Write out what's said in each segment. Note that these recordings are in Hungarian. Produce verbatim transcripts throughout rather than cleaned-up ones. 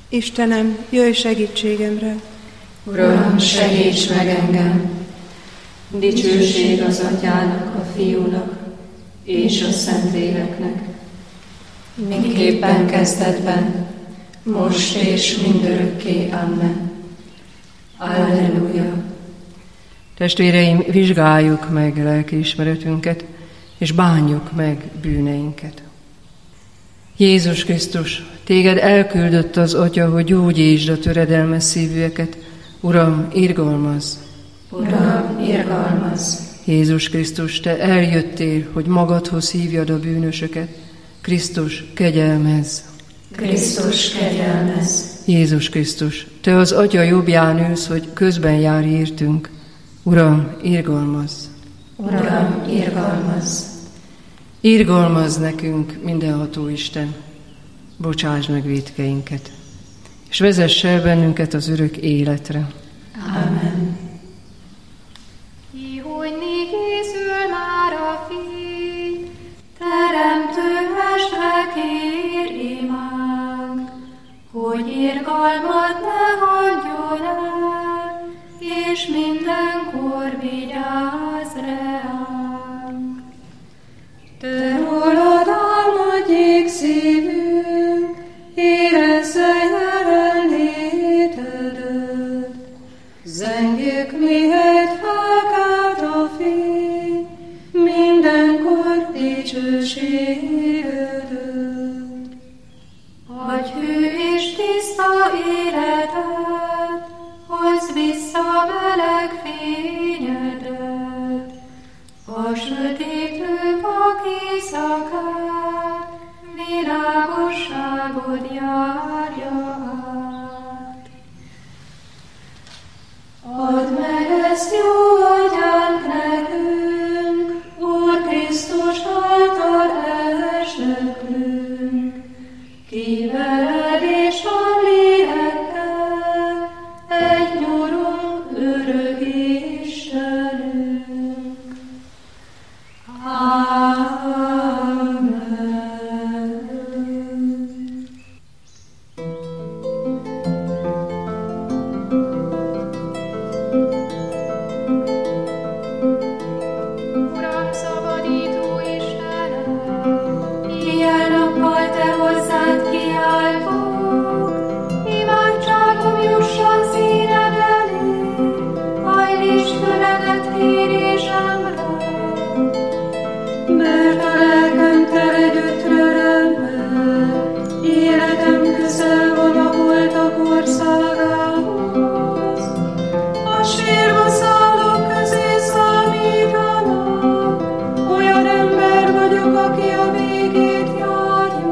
Istenem, jöjj segítségemre! Uram, segíts meg engem! Dicsőség az Atyának, a Fiúnak és a Szentléleknek, miképpen kezdetben, most és mindörökké. Amen. Alleluja! Testvéreim, vizsgáljuk meg lelkiismeretünket, és bánjuk meg bűneinket. Jézus Krisztus, téged elküldött az Atya, hogy gyógyítsd a töredelmes szívűeket. Uram, irgalmazz! Uram, irgalmazz! Jézus Krisztus, te eljöttél, hogy magadhoz hívjad a bűnösöket. Krisztus, kegyelmezz! Krisztus, kegyelmezz! Jézus Krisztus, te az Atya jobbján ülsz, hogy közben járj értünk. Uram, irgalmazz! Uram, irgalmazz! Irgalmazz nekünk, mindenható Isten, bocsásd meg vétkeinket, és vezess el bennünket az örök életre. Amen. Kihújni készül már a fény, teremtő mestre kér imánk, hogy irgalmad ne hagyjon el, és mindenkor vigyázz ránk. Te rólad álmodjék szívünk, érezze jelenlétedet. Zengjük, mihelyt felkelt a fény, mindenkor dicsőségedet. Adj hű és tiszta életet, hozz vissza meleg fényedet. A sötétlő vak éjszakát, világosságod járja át. Add meg ezt jó atyánk nekünk, Úr Krisztus által elsöprünk. Ki veled és a lélekkel, egy nyurom örök Istenünk. Amen. Uram, szabadító Istenem, Éjjel-nappal te hozzád kiáltok, imádságom jusson színed elé, hajlíts füledet kérésemre. Mert a lelkem tele gyötrelemmel, életem közel van a holtak országához. A sírba szállók közé számítanak, olyan ember vagyok, aki a végét járja.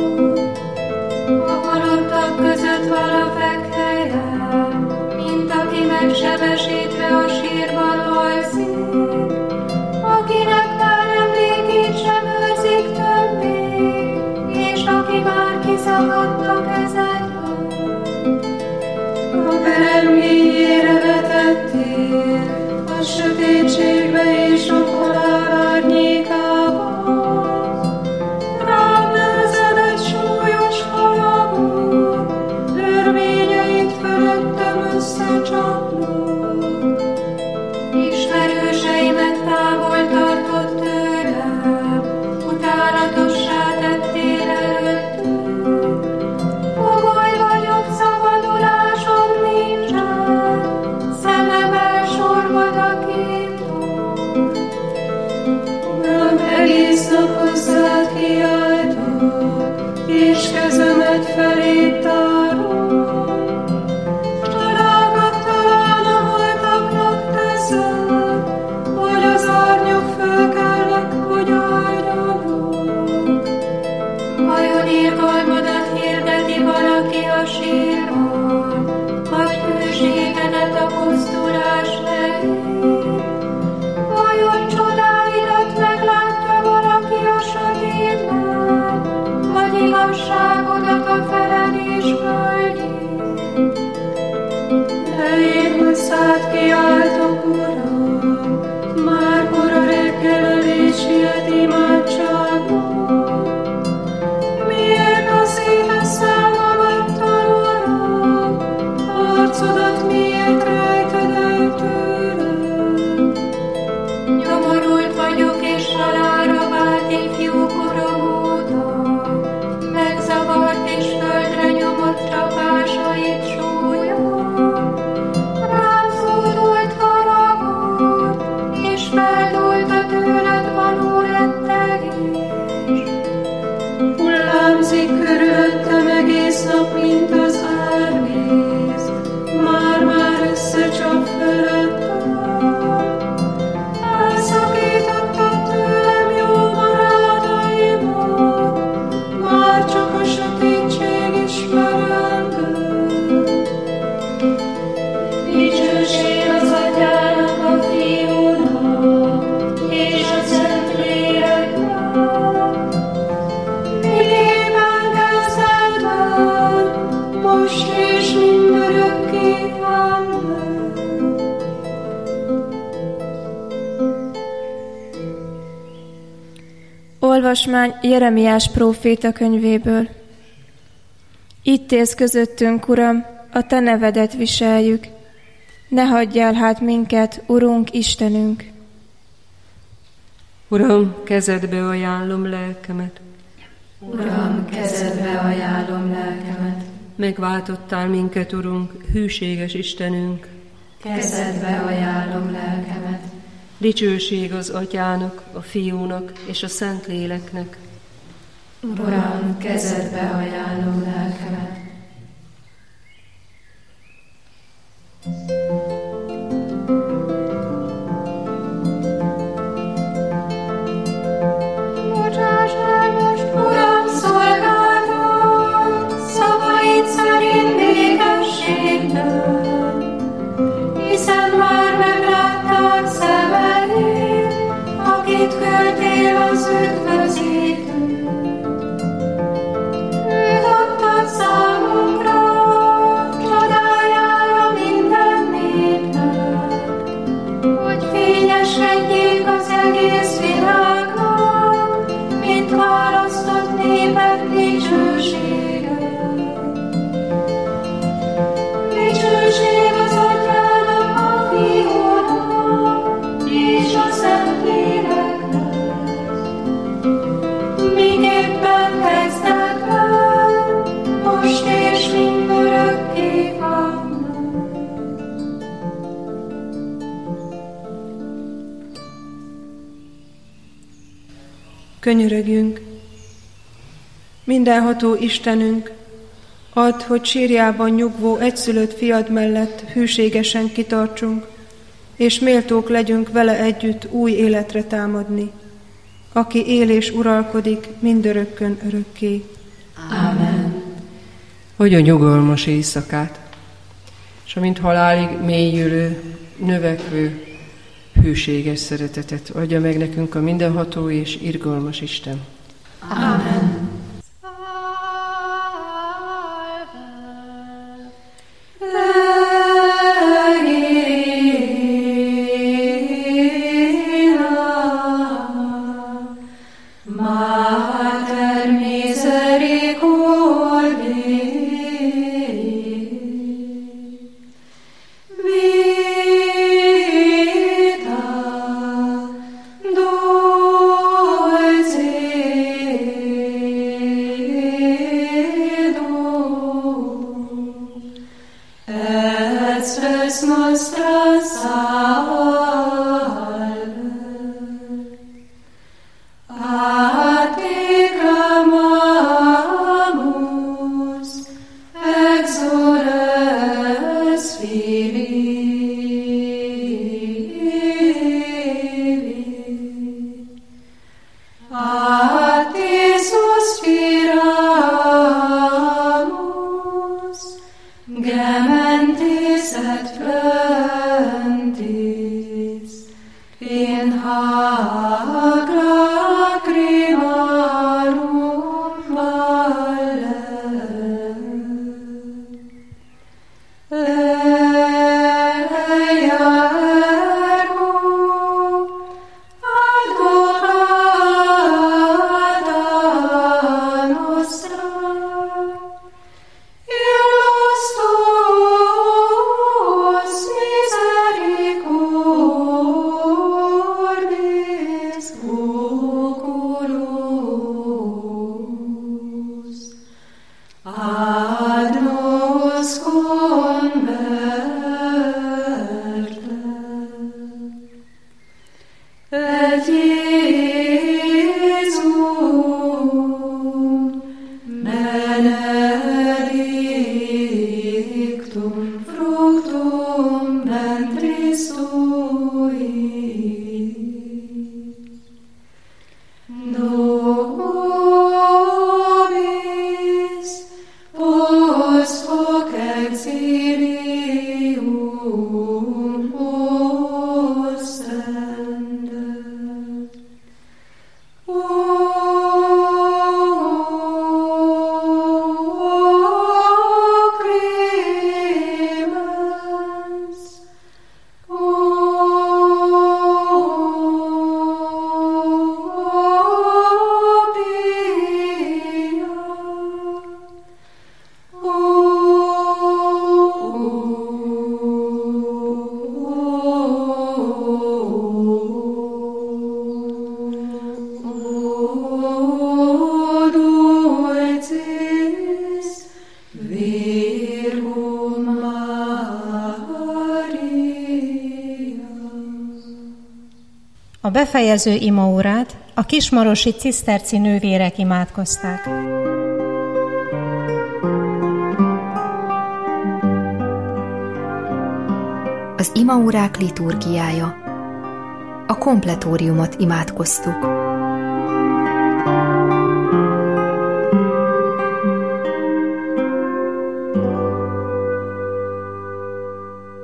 A halottak között van a fekhelyem, mint aki megsebesítve a sírban alszik, akinek már emlékét sem őrzik többé, és aki már kiszakadt a kezedből. A perem mélyére vetettél, a sötétségbe és a halál árnyékába. Rád nehezed egy súlyos haragod, örvényeit fölöttem összecsapnak. Ismerőseimet távol tartott tőlem, utánatossá tettél előttük. Olvasmány Jeremiás próféta könyvéből. Itt élsz közöttünk, Uram, a Te nevedet viseljük. Ne hagyjál hát minket, Urunk, Istenünk! Uram, kezedbe ajánlom lelkemet. Uram, kezedbe ajánlom lelkemet. Megváltottál minket, Urunk, hűséges Istenünk. Kezedbe ajánlom lelkemet. Dicsőség az Atyának, a Fiúnak és a Szentléleknek. Uram, kezedbe ajánlom lelkemet. Bocsáss el most, Uram, szolgáltat, szavaid szerint békességben, hiszen már megláttad szemeid, akit küldtél az üdvözítő. Őt adtad számunkra, csodájára minden népnek, hogy fényesedjék az egész világon, mint választott népek dicsősége. Dicsőség az Atyának, a Fiúnak és a Szentléleknek, miképpen kezdetben, most és mindörökké. Amen. Könyörögjünk! Mindenható Istenünk, add, hogy sírjában nyugvó egyszülött fiad mellett hűségesen kitartsunk, és méltók legyünk vele együtt új életre támadni, aki él és uralkodik mindörökkön örökké. Amen. Hogy a nyugalmas éjszakát, és amint halálig mélyülő, növekvő, hűséges szeretetet adja meg nekünk a mindenható és irgalmas Isten. Amen. Mater misericordiae, vita dulcedo, et spes nostra salve. A te clamamus, exores Filii. A te suspiramus, gementes et flentes. A befejező imaórát a kismarosi ciszterci nővérek imádkozták. Az imaórák liturgiája. A kompletóriumot imádkoztuk.